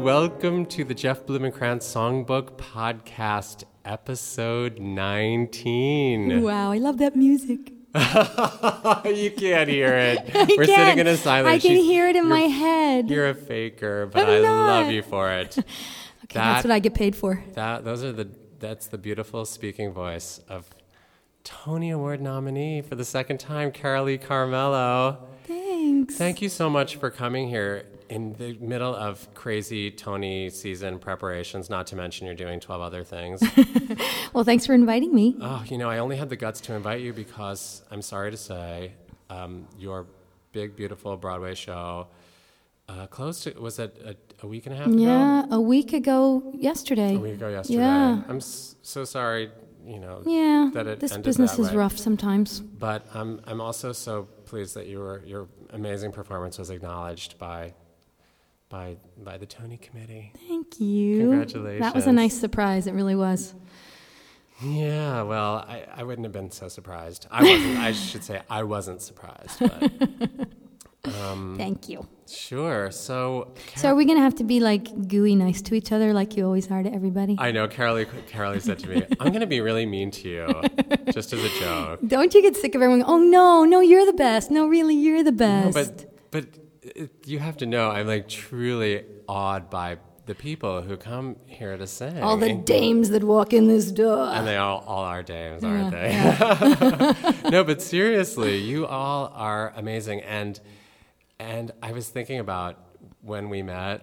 welcome to the Jeff Blumenkranz Songbook Podcast, episode 19. Wow, I love that music. You can't hear it. We're sitting in a silence. I can hear it in my head. You're a faker, but I'm I not. love you for it. Okay, that's what I get paid for. That's the beautiful speaking voice of Tony Award nominee for the second time, Carolee Carmello. Thanks. Thank you so much for coming here in the middle of crazy Tony season preparations, not to mention you're doing 12 other things. Well, thanks for inviting me. Oh, I only had the guts to invite you because, I'm sorry to say, your big, beautiful Broadway show closed, was it a week and a half ago? Yeah, a week ago yesterday. A week ago yesterday. Yeah. I'm so sorry, Yeah, that it this ended business that is way. rough sometimes. But I'm also so pleased that your amazing performance was acknowledged by the Tony Committee. Thank you. Congratulations. That was a nice surprise. It really was. Yeah, well, I wouldn't have been so surprised. I should say I wasn't surprised. But, Thank you. sure. So So are we going to have to be like gooey nice to each other like you always are to everybody? I know Carolee said to me, I'm going to be really mean to you, just as a joke. Don't you get sick of everyone? Oh, no, you're the best. No, really, you're the best. No, but you have to know, I'm like truly awed by the people who come here to sing. All the dames that walk in this door. And they all are dames, aren't they? Yeah. No, but seriously, you all are amazing. And I was thinking about when we met,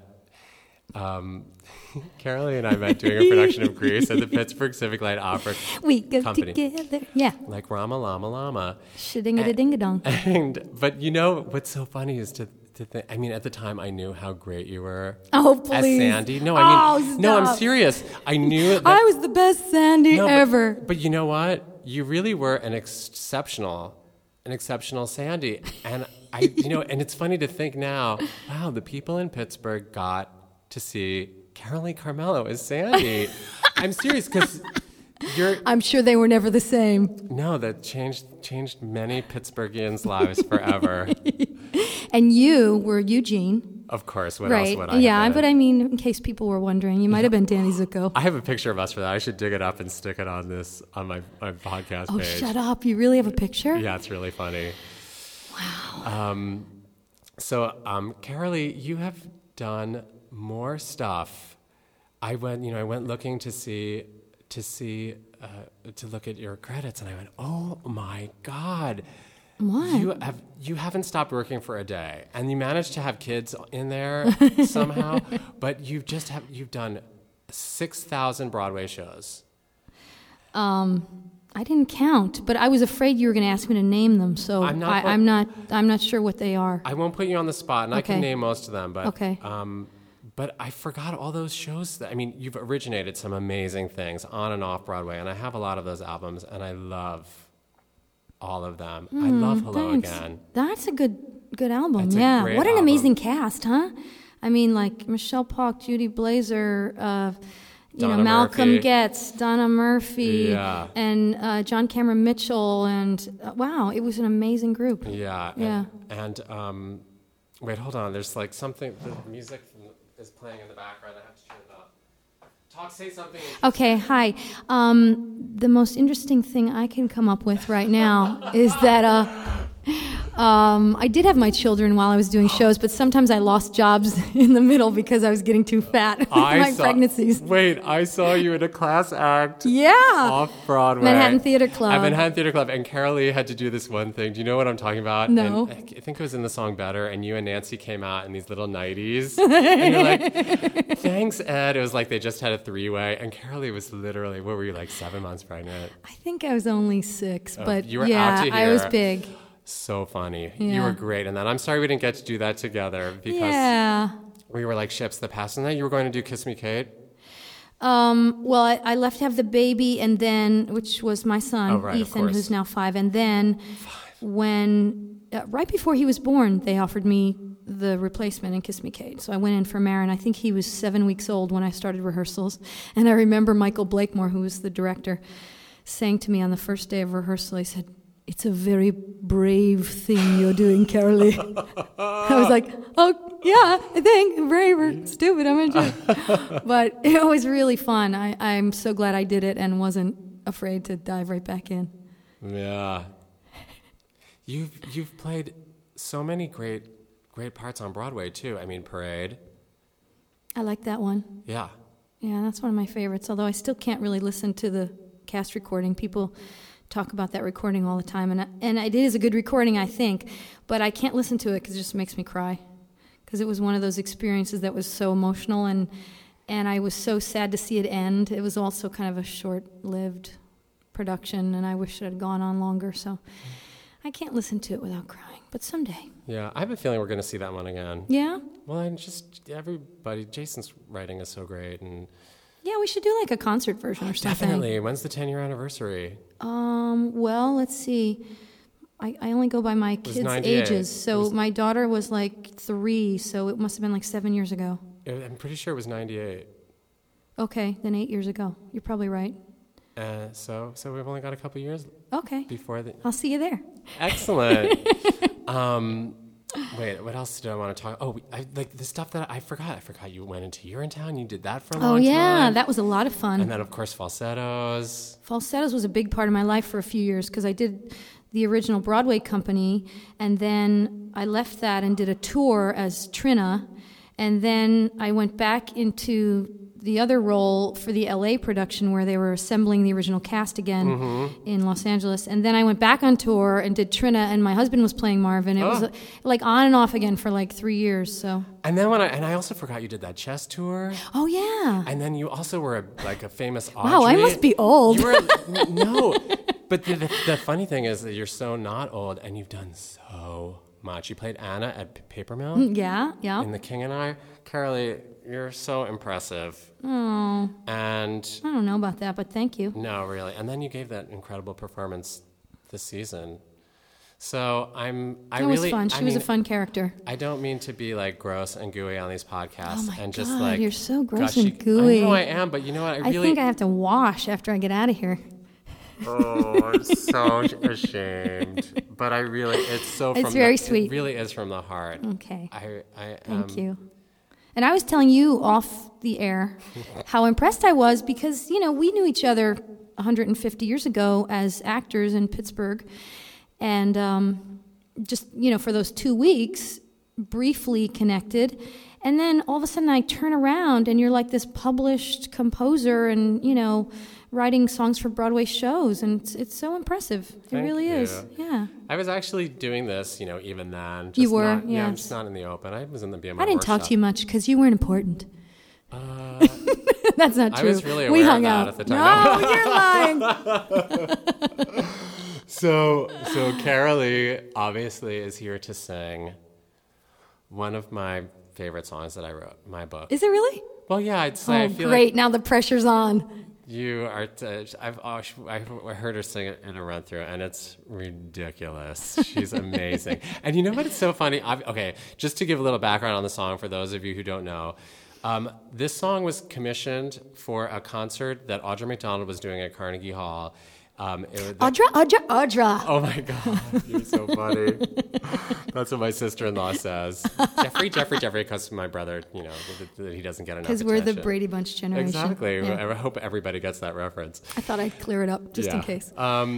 Carolee and I met doing a production of Grease at the Pittsburgh Civic Light Opera We go Company. together. Yeah. Like Rama Lama Lama. Shadinga-da-dinga-dong. But what's so funny is to think, I mean, at the time I knew how great you were Oh, as please. Sandy. No, Oh, I'm stop. serious. I knew that. I was the best Sandy No, ever. But you know what? You really were an exceptional Sandy. And and it's funny to think now, wow, the people in Pittsburgh got to see Carolee Carmello as Sandy. I'm serious, because I'm sure they were never the same. No, that changed many Pittsburghians' lives forever. And you were Eugene. Of course, what Right. else would I Yeah, have been? but I mean, in case people were wondering, you might have been Danny Zuko. I have a picture of us for that. I should dig it up and stick it on my podcast Oh, page. shut up. You really have a picture? Yeah, it's really funny. Wow. So, Carolee, you have done more stuff. I went looking to look at your credits, and I went, oh my God. What? You haven't stopped working for a day, and you managed to have kids in there somehow, but you've done 6,000 Broadway shows. I didn't count, but I was afraid you were going to ask me to name them, so I'm not sure what they are. I won't put you on the spot, and I can Okay. name most of them, but Okay. But I forgot all those shows. You've originated some amazing things on and off Broadway, and I have a lot of those albums, and I love all of them. I love Hello Thanks. Again. That's a good album. It's a Yeah. great What an album. amazing cast, huh? I mean, like Michelle Polk, Judy Blazer, Donna Malcolm Murphy. Getz, Donna Murphy, Yeah. and John Cameron Mitchell, and wow, it was an amazing group. Yeah. Yeah. And wait, hold on. There's like something. The music is playing in the background. I have to turn it up. Say something. Okay, hi. The most interesting thing I can come up with right now is that I did have my children while I was doing shows, but sometimes I lost jobs in the middle because I was getting too fat with my pregnancies. Wait, I saw you in a class act. Yeah. Off Broadway. Manhattan Theater Club. At Manhattan Theater Club, and Carolee had to do this one thing. Do you know what I'm talking about? No. And I think it was in the song Better, and you and Nancy came out in these little nighties. And you're like, thanks, Ed. It was like they just had a three-way, and Carolee was literally, what were you, like 7 months pregnant? I think I was only 6, but you were yeah, out to I was here. big. So funny. Yeah. You were great in that. I'm sorry we didn't get to do that together because Yeah. we were like ships that passed. And then you were going to do Kiss Me, Kate? Well, I left to have the baby, and then, which was my son, Oh, right, of Ethan, course. who's now 5. And then when, right before he was born, they offered me the replacement in Kiss Me, Kate. So I went in for Marin. I think he was 7 weeks old when I started rehearsals. And I remember Michael Blakemore, who was the director, saying to me on the first day of rehearsal, he said, it's a very brave thing you're doing, Carolee. I was like, oh, yeah, I think. Brave or stupid, I'm into it. But it was really fun. I'm so glad I did it and wasn't afraid to dive right back in. Yeah. You've played so many great parts on Broadway, too. I mean, Parade. I like that one. Yeah. Yeah, that's one of my favorites, although I still can't really listen to the cast recording. People talk about that recording all the time, and it is a good recording, I think, but I can't listen to it because it just makes me cry, because it was one of those experiences that was so emotional, and I was so sad to see it end. It was also kind of a short-lived production, and I wish it had gone on longer, so I can't listen to it without crying, but someday. Yeah, I have a feeling we're going to see that one again. Yeah? Well, and just everybody, Jason's writing is so great, and Yeah, we should do like a concert version or something. definitely. When's the 10-year anniversary? Well, let's see. I only go by my kids' 98. ages. So my daughter was like 3, so it must have been like 7 years ago. I'm pretty sure it was 98. Okay, then 8 years ago. You're probably right. So we've only got a couple years Okay. before the. I'll see you there. Excellent. Wait, what else did I want to talk? Oh, like the stuff that I forgot. I forgot you went into Urinetown. You did that for a long Oh, yeah, time. that was a lot of fun. And then, of course, Falsettos. Falsettos was a big part of my life for a few years because I did the original Broadway company, and then I left that and did a tour as Trina, and then I went back into the other role for the LA production where they were assembling the original cast again in Los Angeles, and then I went back on tour and did Trina, and my husband was playing Marvin. It was like on and off again for like 3 years. So. And then I also forgot you did that chess tour. Oh yeah. And then you also were a famous Audrey. Wow, I must be old. You were no, but the funny thing is that you're so not old, and you've done so much. You played Anna at Paper Mill. Yeah. In The King and I. Carolee, you're so impressive. Oh. And I don't know about that, but thank you. no, really. And then you gave that incredible performance this season. So It was fun. She was a fun character. I don't mean to be like gross and gooey on these podcasts. Oh my and God, just like you're so gross gushy. and gooey. I know I am, but you know what? I think I have to wash after I get out of here. Oh, I'm so ashamed. But it's very sweet. It really is from the heart. Okay. I Thank you. And I was telling you off the air how impressed I was because, we knew each other 150 years ago as actors in Pittsburgh. And just, for those 2 weeks, briefly connected. And then all of a sudden I turn around and you're like this published composer and, writing songs for Broadway shows. And it's so impressive. It really is. Yeah. I was actually doing this, even then. You were? Not, yes. Yeah, I'm just not in the open. I was in the BMI I didn't talk to you much because you weren't important. That's not true. I was really we aware hung of out that at the time. No, you're lying. So Carolee obviously is here to sing one of my favorite songs that I wrote, my book. Is it really? Well, yeah, I'd say. I feel great. like now the pressure's on. you are. I heard her sing it in a run through, and it's ridiculous. She's amazing. And you know what? It's so funny. Okay, just to give a little background on the song for those of you who don't know. This song was commissioned for a concert that Audra McDonald was doing at Carnegie Hall. Audra. Oh my God, you're so funny. That's what my sister-in-law says. Jeffrey, because my brother, that he doesn't get enough attention. Because we're the Brady Bunch generation. Exactly. Yeah. I hope everybody gets that reference. I thought I'd clear it up just in case.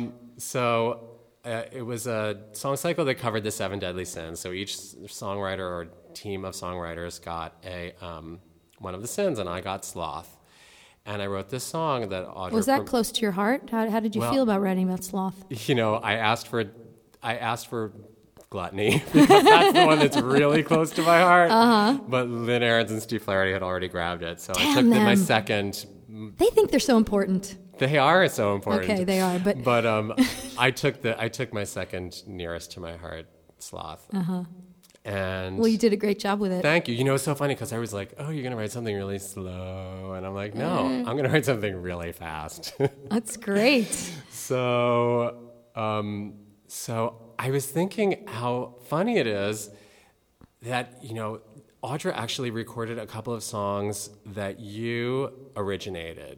It was a song cycle that covered the 7 deadly sins. So each songwriter or team of songwriters got one of the sins, and I got sloth. And I wrote this song that Audra... Was that close to your heart? How did you feel about writing about sloth? I asked for gluttony because that's the one that's really close to my heart. Uh-huh. But Lynn Ahrens and Steve Flaherty had already grabbed it, so I took my second. They think they're so important. They are so important. Okay, they are, but I took my second nearest to my heart, sloth. Uh-huh. And well, you did a great job with it. Thank you. It's so funny because I was like, oh, you're going to write something really slow. And I'm like, no, I'm going to write something really fast. That's great. So I was thinking how funny it is that, Audra actually recorded a couple of songs that you originated.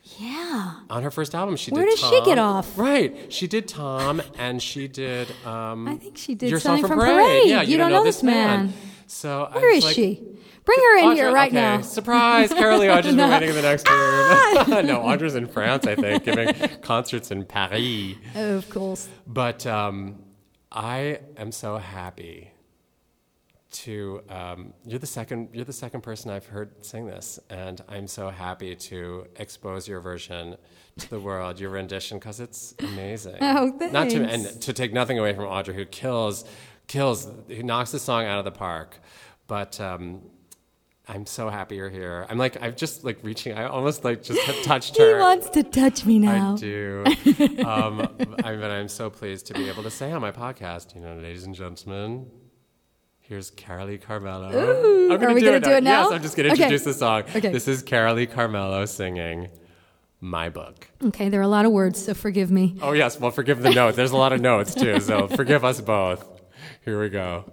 Yeah. On her first album, she Where did does Tom. she get off? Right. She did Tom, and she did... I think she did Your something Song from Parade. Yeah, you don't know this man. So Where is she? Bring her in here right now. Surprise! Carol Lee Audrey's been waiting in the next room. No, Audrey's in France, I think, giving concerts in Paris. Oh, of course. But I am so happy to you're the second person I've heard sing this, and I'm so happy to expose your version to the world, your rendition, because it's amazing. Oh, thanks. Not to take nothing away from Audrey, who who knocks the song out of the park, but I'm so happy you're here. I've just reaching. I almost just touched her. He wants to touch me now. I do. I'm so pleased to be able to say on my podcast, ladies and gentlemen, here's Carolee Carmello. Ooh, are we going to do it now? Yes, I'm just going to introduce the song. Okay. This is Carolee Carmello singing My Book. Okay, there are a lot of words, so forgive me. Oh, yes. Well, forgive the notes. There's a lot of notes, too, so forgive us both. Here we go.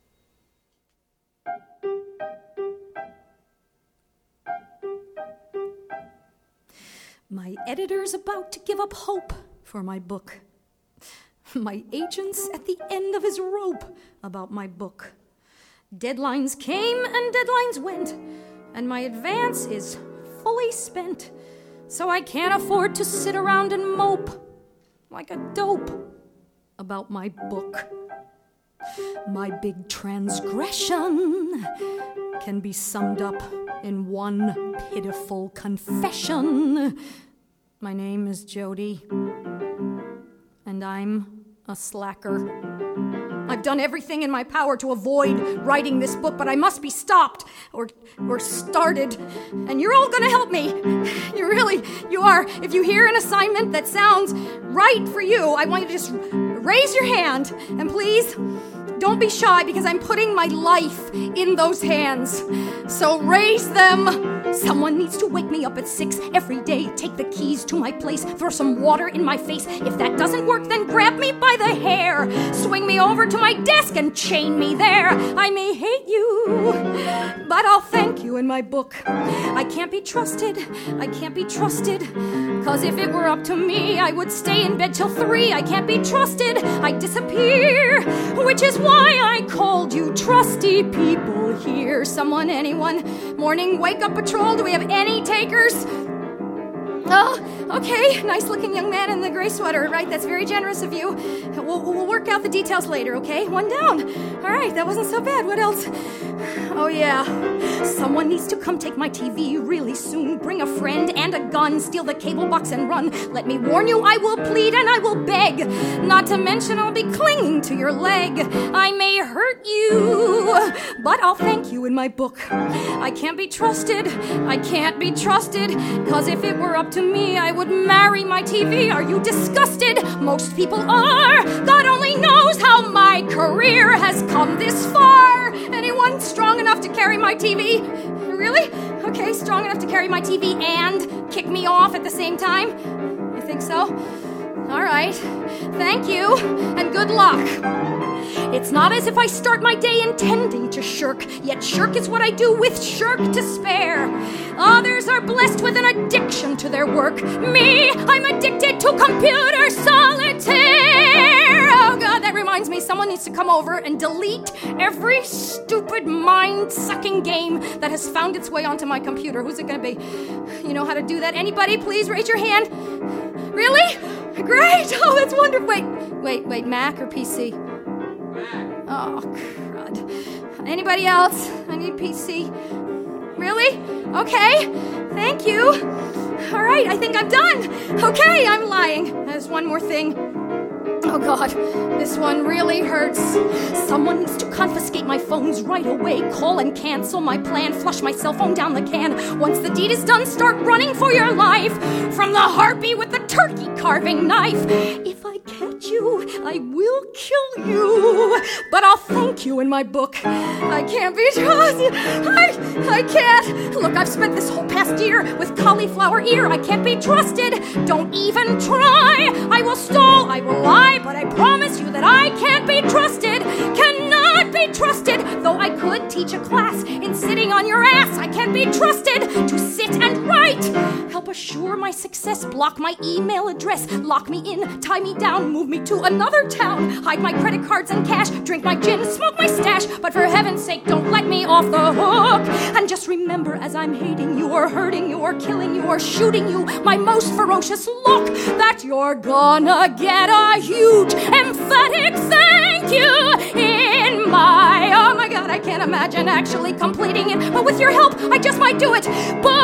My editor's about to give up hope for my book. My agent's at the end of his rope about my book. Deadlines came and deadlines went, and my advance is fully spent, so I can't afford to sit around and mope like a dope about my book. My big transgression can be summed up in one pitiful confession. My name is Jody, and I'm a slacker. I've done everything in my power to avoid writing this book, but I must be stopped or started, and you're all gonna help me. You are. If you hear an assignment that sounds right for you, I want you to just raise your hand, and please, don't be shy, because I'm putting my life in those hands. So raise them. Someone needs to wake me up at 6 every day, take the keys to my place, throw some water in my face. If that doesn't work, then grab me by the hair, swing me over to my desk and chain me there. I may hate you, but I'll thank you in my book. I can't be trusted, 'cause if it were up to me, I would stay in bed till 3. I can't be trusted, I disappear, which is why I called you trusty people here. Someone, anyone, morning wake-up patrol, do we have any takers? Oh, okay, nice-looking young man in the gray sweater, right? That's very generous of you. We'll work out the details later, okay? One down. All right, that wasn't so bad. What else? Oh, yeah. Someone needs to come take my TV really soon. Bring a friend and a gun, steal the cable box and run. Let me warn you, I will plead and I will beg. Not to mention I'll be clinging to your leg. I may hurt you, but I'll thank you in my book. I can't be trusted, 'cause if it were up to me, I would marry my TV. Are you disgusted? Most people are. God only knows how my career has come this far. Anyone strong enough to carry my TV? Really? Okay, strong enough to carry my TV and kick me off at the same time? You think so? All right. Thank you, and good luck. It's not as if I start my day intending to shirk, yet shirk is what I do with shirk to spare. Others are blessed with an addiction to their work. Me, I'm addicted to computer solitaire. Oh God, that reminds me, someone needs to come over and delete every stupid mind-sucking game that has found its way onto my computer. Who's it gonna be? You know how to do that? Anybody, please raise your hand. Really? Great! Oh, that's wonderful. Wait, Mac or PC? Oh, crud. Anybody else? I need PC. Really? Okay. Thank you. All right, I think I'm done. Okay, I'm lying. There's one more thing. Oh, God, this one really hurts. Someone needs to confiscate my phones right away. Call and cancel my plan. Flush my cell phone down the can. Once the deed is done, start running for your life from the harpy with the turkey carving knife. If I catch you, I will kill you. But I'll thank you in my book. I can't be trusted. I can't. Look, I've spent this whole past year with cauliflower ear. I can't be trusted. Don't even try. I will stall. I will lie. But I promise you that I can't be trusted, cannot be trusted, though though I could teach a class in sitting on your ass. I can't be trusted to sit and write. Help assure my success, block my email address, lock me in, tie me down, move me to another town, hide my credit cards and cash, drink my gin, smoke my stash, but for heaven's sake, don't let me off the hook. And just remember, as I'm hating you or hurting you or killing you or shooting you, my most ferocious look, that you're gonna get a huge, emphatic thank you in my, oh my God, I can't imagine actually completing it, but with your help, I just might do it.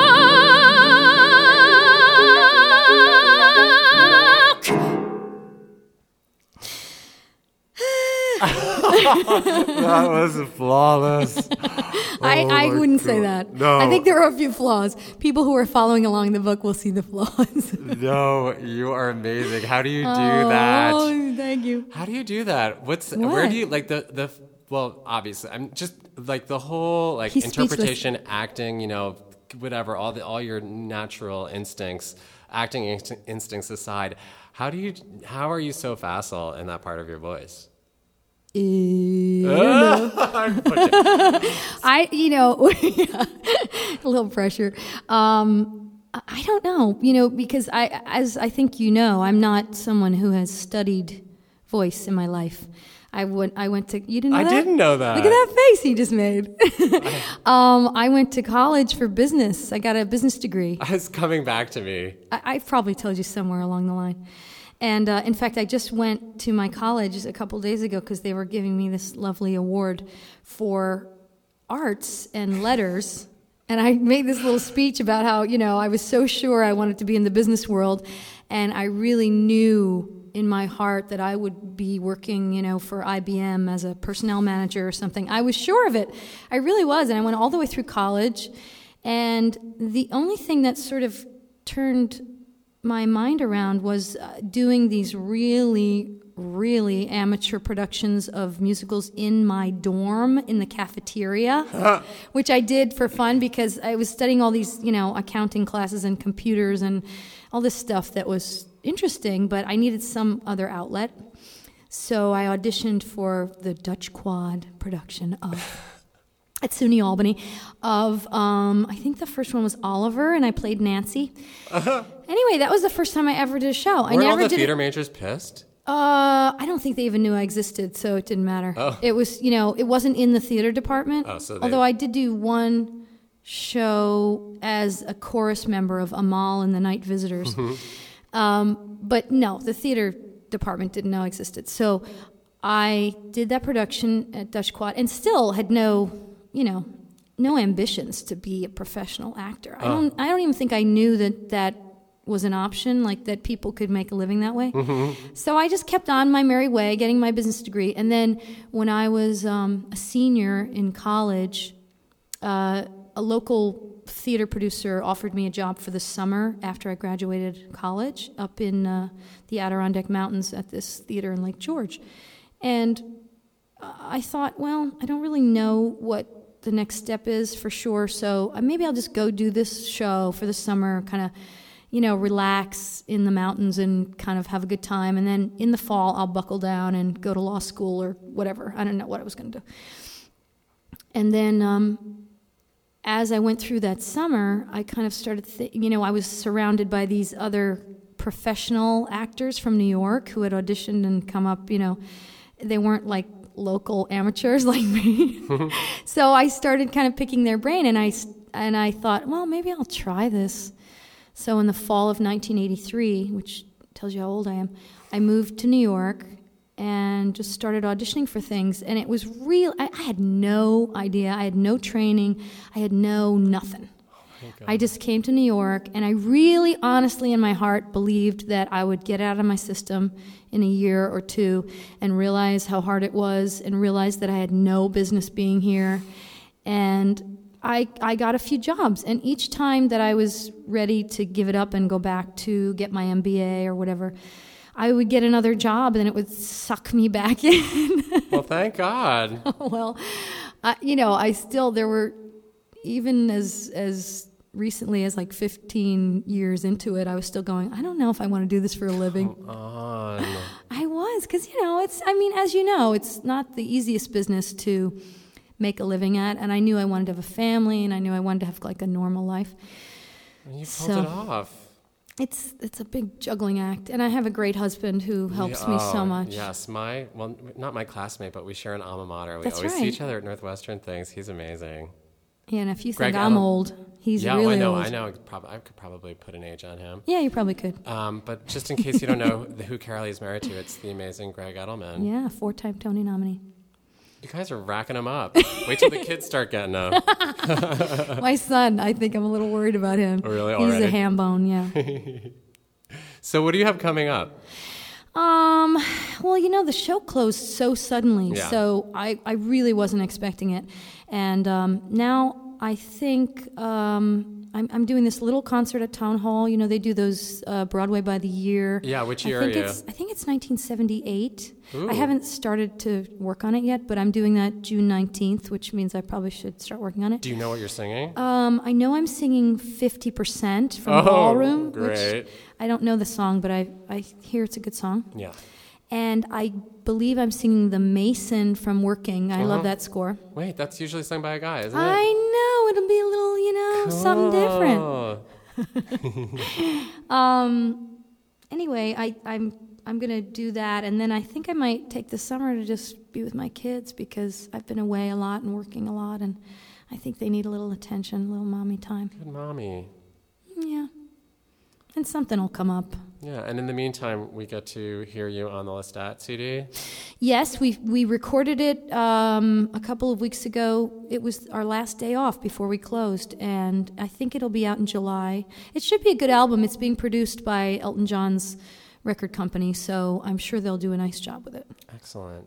That was flawless. I wouldn't say that. No. I think there are a few flaws. People who are following along the book will see the flaws. No, you are amazing. How do you do that? Oh, thank you. How do you do that? Where do you like the well, obviously, I'm just like the whole like He's interpretation, speechless. acting, whatever, all your natural instincts, acting instincts aside, how are you so facile in that part of your voice? I a little pressure. I don't know, because as I think I'm not someone who has studied voice in my life. I went to, you didn't know that? I didn't know that. Look at that face he just made. I went to college for business. I got a business degree. It's coming back to me. I've probably told you somewhere along the line. And in fact, I just went to my college a couple days ago because they were giving me this lovely award for arts and letters. And I made this little speech about how, I was so sure I wanted to be in the business world. And I really knew in my heart that I would be working, for IBM as a personnel manager or something. I was sure of it. I really was. And I went all the way through college. And the only thing that sort of turned my mind around was doing these really, really amateur productions of musicals in my dorm in the cafeteria, which I did for fun because I was studying all these, accounting classes and computers and all this stuff that was interesting, but I needed some other outlet. So I auditioned for the Dutch Quad production at SUNY Albany of, I think the first one was Oliver, and I played Nancy. Anyway, that was the first time I ever did a show. Were all the theater majors pissed? I don't think they even knew I existed, so it didn't matter. Oh. It was, it wasn't in the theater department. Oh, so although I did do one show as a chorus member of Amal and the Night Visitors. But no, the theater department didn't know I existed. So I did that production at Dutch Quad and still had no ambitions to be a professional actor. I don't even think I knew that was an option, like that people could make a living that way. So I just kept on my merry way, getting my business degree. And then when I was a senior in college, a local theater producer offered me a job for the summer after I graduated college up in the Adirondack Mountains at this theater in Lake George. And I thought, well, I don't really know what the next step is for sure, so maybe I'll just go do this show for the summer, kind of, relax in the mountains and kind of have a good time, and then in the fall I'll buckle down and go to law school or whatever. I don't know what I was going to do. And then as I went through that summer, I kind of started, I was surrounded by these other professional actors from New York who had auditioned and come up, they weren't like local amateurs like me. So I started kind of picking their brain, and I thought, well, maybe I'll try this. So in the fall of 1983, which tells you how old I am, I moved to New York and just started auditioning for things. And it was real. I had no idea. I had no training. I had nothing. I just came to New York, and I really, honestly, in my heart, believed that I would get out of my system in a year or two and realize how hard it was and realize that I had no business being here. And I got a few jobs, and each time that I was ready to give it up and go back to get my MBA or whatever, I would get another job, and it would suck me back in. Well, thank God. Well, there were, even as recently as like 15 years into it, I was still going, I don't know if I want to do this for a living. Come on. I was, because, it's, as you know, it's not the easiest business to make a living at, and I knew I wanted to have a family, and I knew I wanted to have like a normal life. And you pulled it off. It's a big juggling act, and I have a great husband who helps me so much. Yes, not my classmate, but we share an alma mater. We That's always right. see each other at Northwestern things. He's amazing. Yeah, and if you Greg think I'm Edelman. old, he's really old. I know. I could probably put an age on him. Yeah, you probably could. But just in case you don't know who Carolee is married to, it's the amazing Greg Edelman. Yeah, 4-time Tony nominee. You guys are racking them up. Wait till the kids start getting them. My son, I think I'm a little worried about him. Really? He's Already? a ham bone, yeah. So what do you have coming up? Well, the show closed so suddenly, Yeah. so I really wasn't expecting it. And now I think I'm doing this little concert at Town Hall. They do those Broadway by the year. Yeah, which year are you? I think it's 1978. Ooh. I haven't started to work on it yet, but I'm doing that June 19th, which means I probably should start working on it. Do you know what you're singing? I know I'm singing 50% from Ballroom. Great. Which I don't know the song, but I hear it's a good song. Yeah. And I believe I'm singing The Mason from Working. I love that score. Wait, that's usually sung by a guy, isn't it? I know. It'll be a little, something different. Anyway, I'm going to do that. And then I think I might take the summer to just be with my kids because I've been away a lot and working a lot. And I think they need a little attention, a little mommy time. Good mommy. Yeah. And something will come up. Yeah, and in the meantime, we get to hear you on the Lestat CD. Yes, we recorded it a couple of weeks ago. It was our last day off before we closed, and I think it'll be out in July. It should be a good album. It's being produced by Elton John's record company, so I'm sure they'll do a nice job with it. Excellent.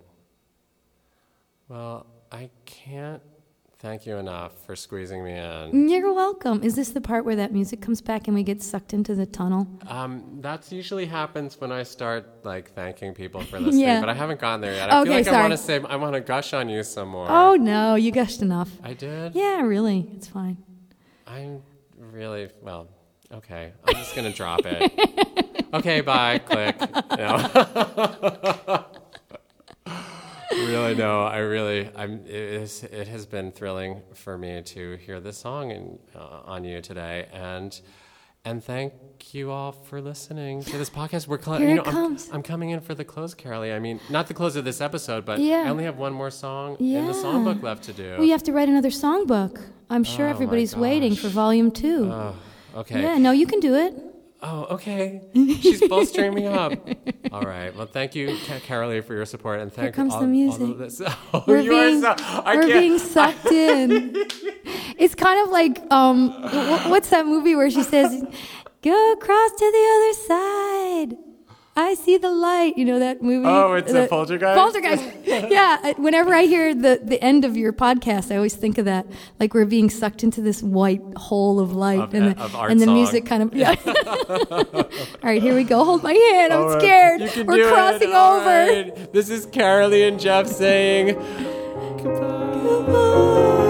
Well, I can't thank you enough for squeezing me in. You're welcome. Is this the part where that music comes back and we get sucked into the tunnel? That usually happens when I start thanking people for listening, Yeah. but I haven't gotten there yet. I feel like sorry. I want to gush on you some more. Oh, no, you gushed enough. I did? Yeah, really. It's fine. I'm really, okay. I'm just going to drop it. Okay, bye, click. No. Really, no. It has been thrilling for me to hear this song on you today, and thank you all for listening to this podcast. Here it comes. I'm coming in for the close, Carolee. I mean, not the close of this episode, but Yeah. I only have one more song in the songbook left to do. Well, you have to write another songbook. I'm sure Oh, everybody's my waiting gosh. for volume 2. Okay. Yeah, no, you can do it. Oh, okay. She's bolstering me up. All right. Well, thank you, Carolee, for your support, and thank comes all, the music. all of this. Oh, We're you are being, so, I we're can't. being sucked in. It's kind of like what's that movie where she says, "Go across to the other side. I see the light." You know that movie? Oh, it's a Poltergeist? Poltergeist. Yeah. Whenever I hear the end of your podcast, I always think of that. Like we're being sucked into this white hole of light, Of art and the song. music kind of. Yeah. All right, here we go. Hold my hand. I'm All right. scared. You can We're do it. crossing All over. right. This is Carolee and Jeff saying goodbye. Goodbye.